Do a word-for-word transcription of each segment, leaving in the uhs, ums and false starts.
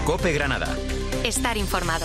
COPE Granada. Estar informado.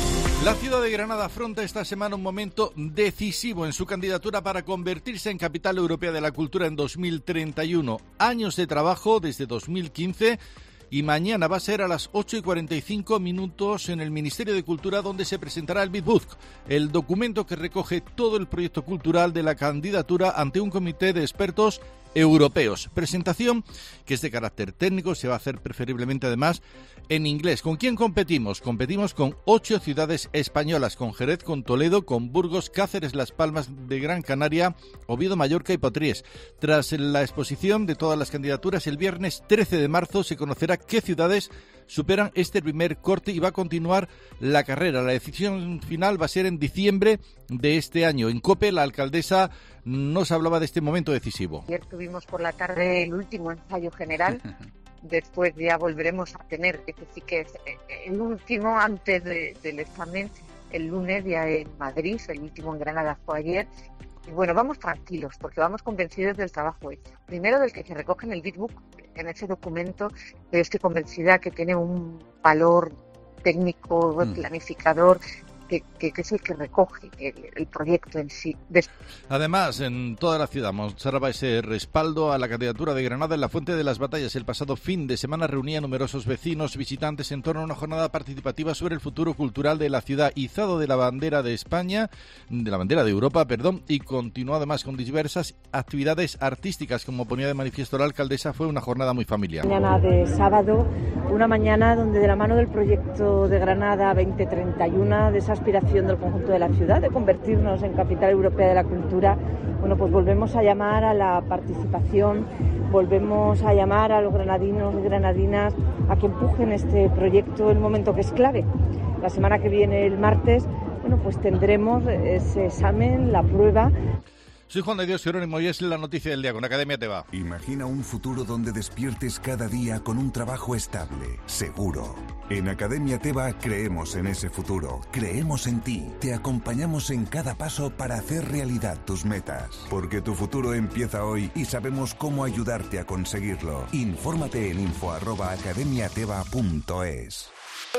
La ciudad de Granada afronta esta semana un momento decisivo en su candidatura para convertirse en Capital Europea de la Cultura en dos mil treinta y uno. Años de trabajo desde dos mil quince y mañana va a ser a las ocho y cuarenta y cinco minutos en el Ministerio de Cultura, donde se presentará el Big Book, el documento que recoge todo el proyecto cultural de la candidatura ante un comité de expertos europeos. Presentación que es de carácter técnico, se va a hacer preferiblemente además en inglés. ¿Con quién competimos? Competimos con ocho ciudades españolas, con Jerez, con Toledo, con Burgos, Cáceres, Las Palmas de Gran Canaria, Oviedo, Mallorca y Poitiers. Tras la exposición de todas las candidaturas, el viernes trece de marzo se conocerá qué ciudades superan este primer corte y va a continuar la carrera. La decisión final va a ser en diciembre de este año. En COPE, la alcaldesa nos hablaba de este momento decisivo. Ayer tuvimos por la tarde el último ensayo general. Después ya volveremos a tener, este sí que es el último antes de, del examen, el lunes ya en Madrid, el último en Granada fue ayer. Y bueno, vamos tranquilos, porque vamos convencidos del trabajo hecho. Primero, del que se recoge en el Big Book, en ese documento, yo estoy convencida que tiene un valor técnico, mm. planificador, que, que, que es el que recoge el, el proyecto en sí. Además, en toda la ciudad mostraba ese respaldo a la candidatura de Granada en la Fuente de las Batallas. El pasado fin de semana reunía a numerosos vecinos, visitantes en torno a una jornada participativa sobre el futuro cultural de la ciudad, izado de la bandera de España, de la bandera de Europa, perdón, y continuó además con diversas actividades artísticas, como ponía de manifiesto la alcaldesa. Fue una jornada muy familiar. Mañana de sábado, una mañana donde de la mano del proyecto de Granada veinte treinta y uno, de esa aspiración del conjunto de la ciudad de convertirnos en Capital Europea de la Cultura, bueno, pues volvemos a llamar a la participación, volvemos a llamar a los granadinos y granadinas a que empujen este proyecto en un momento que es clave. La semana que viene, el martes, bueno, pues tendremos ese examen, la prueba. Soy Juan de Dios Jerónimo y es la noticia del día con Academia Teba. Imagina un futuro donde despiertes cada día con un trabajo estable, seguro. En Academia Teba creemos en ese futuro, creemos en ti, te acompañamos en cada paso para hacer realidad tus metas. Porque tu futuro empieza hoy y sabemos cómo ayudarte a conseguirlo. Infórmate en info arroba academiateba punto es.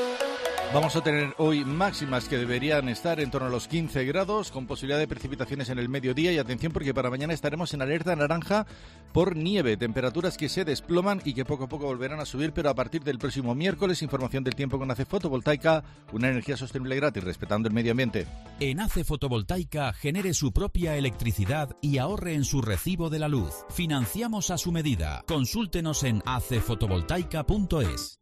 Vamos a tener hoy máximas que deberían estar en torno a los quince grados, con posibilidad de precipitaciones en el mediodía. Y atención, porque para mañana estaremos en alerta naranja por nieve, temperaturas que se desploman y que poco a poco volverán a subir, pero a partir del próximo miércoles. Información del tiempo con A C E Fotovoltaica, una energía sostenible gratis, respetando el medio ambiente. En A C E Fotovoltaica genere su propia electricidad y ahorre en su recibo de la luz. Financiamos a su medida. Consúltenos en a c fotovoltaica punto es.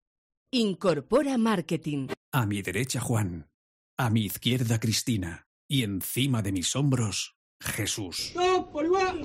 Incorpora Marketing. A mi derecha Juan, a mi izquierda Cristina y encima de mis hombros Jesús. ¡No, por igual!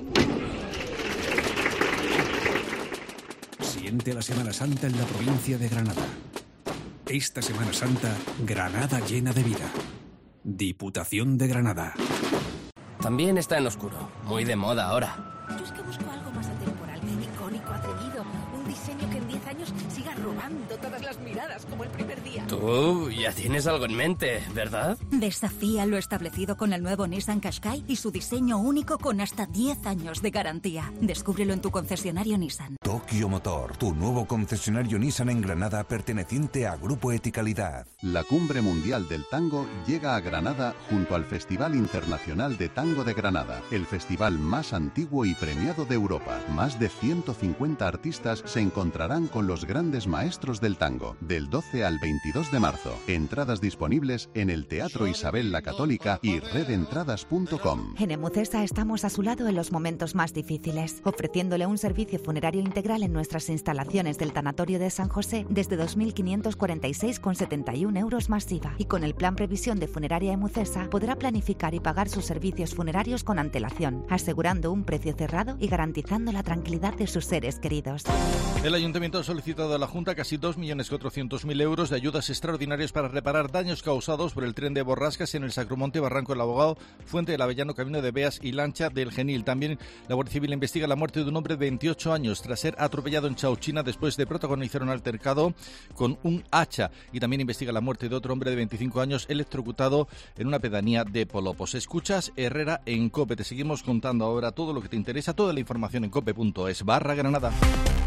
Siente la Semana Santa en la provincia de Granada. Esta Semana Santa, Granada llena de vida. Diputación de Granada. También está en oscuro, muy de moda ahora. Yo es que busco algo más atemporal, icónico, atrevido. Un diseño que en diez años siga robando todas las miradas como el primer día. Tú ya tienes algo en mente, ¿verdad? Desafía lo establecido con el nuevo Nissan Qashqai y su diseño único con hasta diez años de garantía. Descúbrelo en tu concesionario Nissan. Tokio Motor, tu nuevo concesionario Nissan en Granada perteneciente a Grupo Eticalidad. La Cumbre Mundial del Tango llega a Granada junto al Festival Internacional de Tango de Granada, el festival más antiguo y premiado de Europa. Más de ciento cincuenta artistas se encontrarán con los grandes maestros del tango, del doce al veintidós de marzo. Entradas disponibles en el Teatro Isabel la Católica y red entradas punto com. En Emucesa estamos a su lado en los momentos más difíciles, ofreciéndole un servicio funerario integral en nuestras instalaciones del Tanatorio de San José desde dos mil quinientos cuarenta y seis con setenta y un euros más I V A. Y con el plan Previsión de Funeraria Emucesa podrá planificar y pagar sus servicios funerarios con antelación, asegurando un precio cerrado y garantizando la tranquilidad de sus seres queridos. El Ayuntamiento ha solicitado a la Junta casi dos millones cuatrocientos mil euros de ayudas extraordinarias para reparar daños causados por el tren de Borrascas en el Sacromonte, Barranco del Abogado, Fuente del Avellano, Camino de Beas y Lancha del Genil. También la Guardia Civil investiga la muerte de un hombre de veintiocho años tras ser atropellado en Chauchina después de protagonizar un altercado con un hacha. Y también investiga la muerte de otro hombre de veinticinco años electrocutado en una pedanía de Polopos. Escuchas Herrera en COPE. Te seguimos contando ahora todo lo que te interesa, toda la información en cope punto es barra Granada.